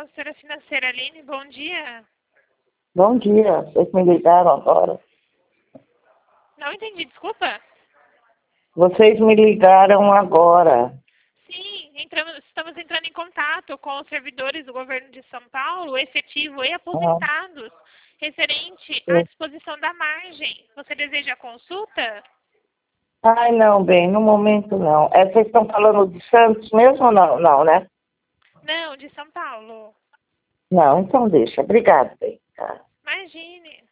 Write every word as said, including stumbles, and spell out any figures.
consultora financeira Aline, bom dia. Bom dia, vocês me ligaram agora. Não entendi, desculpa. Vocês me ligaram agora. Sim, entramos, estamos entrando em contato com os servidores do governo de São Paulo, efetivo e aposentados, referente à Ah, disposição da margem. Você deseja consulta? Ai, não, bem, no momento não. É, vocês estão falando de Santos mesmo ou não? Não, né? Não, de São Paulo. Não, então deixa. Obrigada, bem. Tá. Imagine.